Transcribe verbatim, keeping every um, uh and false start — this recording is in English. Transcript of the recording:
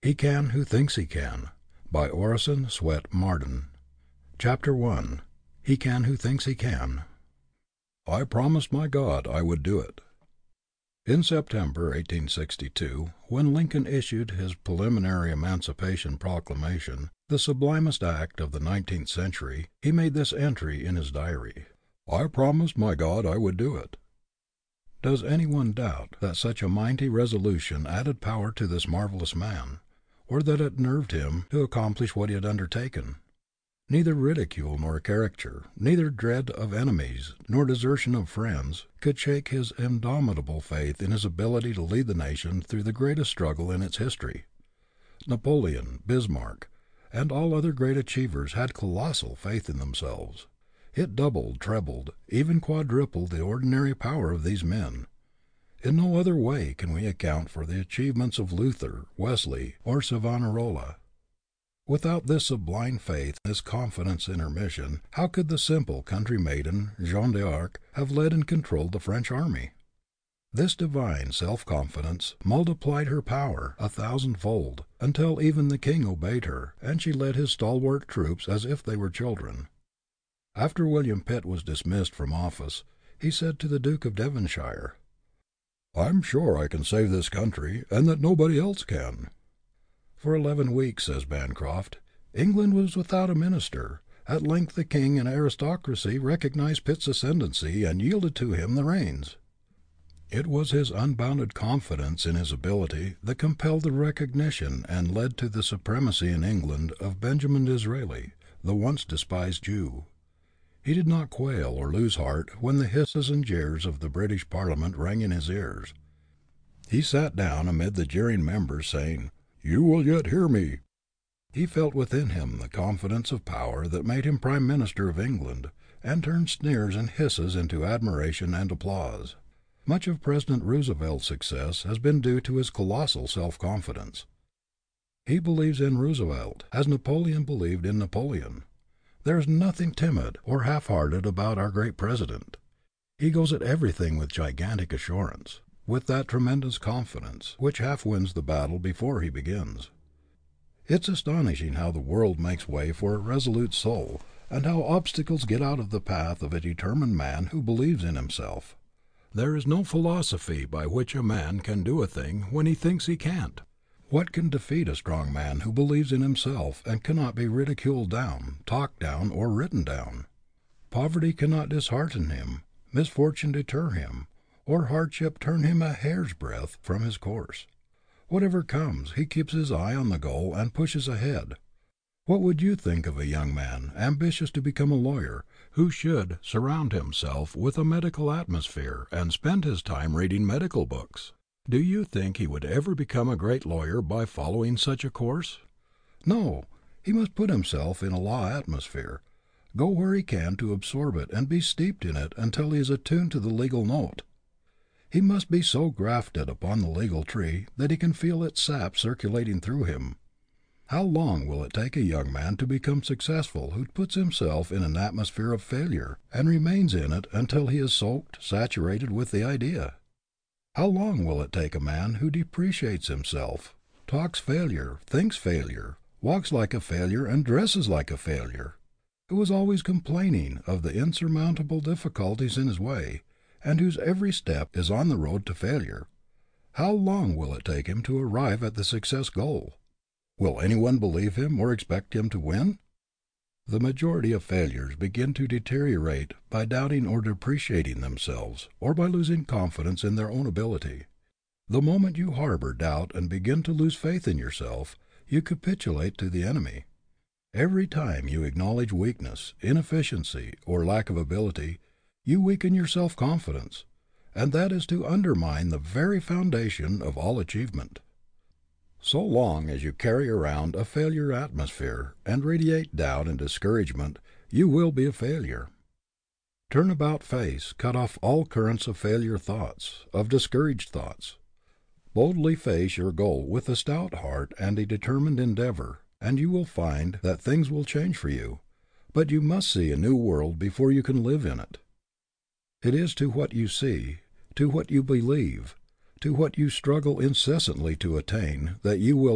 He Can Who Thinks He Can, by Orison Swett Marden. Chapter one. He Can Who Thinks He Can. I promised my God I would do it. In September, eighteen sixty-two, when Lincoln issued his preliminary Emancipation Proclamation, the sublimest act of the nineteenth century, he made this entry in his diary: "I promised my God I would do it." Does any one doubt that such a mighty resolution added power to this marvelous man, or that it nerved him to accomplish what he had undertaken? Neither ridicule nor caricature, neither dread of enemies nor desertion of friends, could shake his indomitable faith in his ability to lead the nation through the greatest struggle in its history. Napoleon, Bismarck, and all other great achievers had colossal faith in themselves. It doubled, trebled, even quadrupled the ordinary power of these men. In no other way can we account for the achievements of Luther, Wesley, or Savonarola. Without this sublime faith, this confidence in her mission, how could the simple country maiden, Jeanne d'Arc, have led and controlled the French army? This divine self-confidence multiplied her power a thousandfold, until even the king obeyed her, and she led his stalwart troops as if they were children. After William Pitt was dismissed from office, he said to the Duke of Devonshire, "I'm sure I can save this country, and that nobody else can." For eleven weeks, says Bancroft, England was without a minister. At length the king and aristocracy recognized Pitt's ascendancy and yielded to him the reins. It was his unbounded confidence in his ability that compelled the recognition and led to the supremacy in England of Benjamin Disraeli, the once despised Jew. He did not quail or lose heart when the hisses and jeers of the British Parliament rang in his ears. He sat down amid the jeering members, saying, "You will yet hear me." He felt within him the confidence of power that made him Prime Minister of England, and turned sneers and hisses into admiration and applause. Much of President Roosevelt's success has been due to his colossal self-confidence. He believes in Roosevelt, as Napoleon believed in Napoleon. There is nothing timid or half-hearted about our great President. He goes at everything with gigantic assurance, with that tremendous confidence which half wins the battle before he begins. It's astonishing how the world makes way for a resolute soul, and how obstacles get out of the path of a determined man who believes in himself. There is no philosophy by which a man can do a thing when he thinks he can't. What can defeat a strong man who believes in himself and cannot be ridiculed down, talked down, or written down? Poverty cannot dishearten him, misfortune deter him, or hardship turn him a hair's breadth from his course. Whatever comes, he keeps his eye on the goal and pushes ahead. What would you think of a young man, ambitious to become a lawyer, who should surround himself with a medical atmosphere and spend his time reading medical books? Do you think he would ever become a great lawyer by following such a course? No, he must put himself in a law atmosphere, go where he can to absorb it and be steeped in it until he is attuned to the legal note. He must be so grafted upon the legal tree that he can feel its sap circulating through him. How long will it take a young man to become successful who puts himself in an atmosphere of failure and remains in it until he is soaked, saturated with the idea? How long will it take a man who depreciates himself, talks failure, thinks failure, walks like a failure and dresses like a failure, who is always complaining of the insurmountable difficulties in his way, and whose every step is on the road to failure? How long will it take him to arrive at the success goal? Will anyone believe him or expect him to win? The majority of failures begin to deteriorate by doubting or depreciating themselves, or by losing confidence in their own ability. The moment you harbor doubt and begin to lose faith in yourself, you capitulate to the enemy. Every time you acknowledge weakness, inefficiency, or lack of ability, you weaken your self-confidence, and that is to undermine the very foundation of all achievement. So long as you carry around a failure atmosphere and radiate doubt and discouragement, you will be a failure. Turn about face, cut off all currents of failure thoughts, of discouraged thoughts. Boldly face your goal with a stout heart and a determined endeavor, and you will find that things will change for you. But you must see a new world before you can live in it. It is to what you see, to what you believe, to what you struggle incessantly to attain, that you will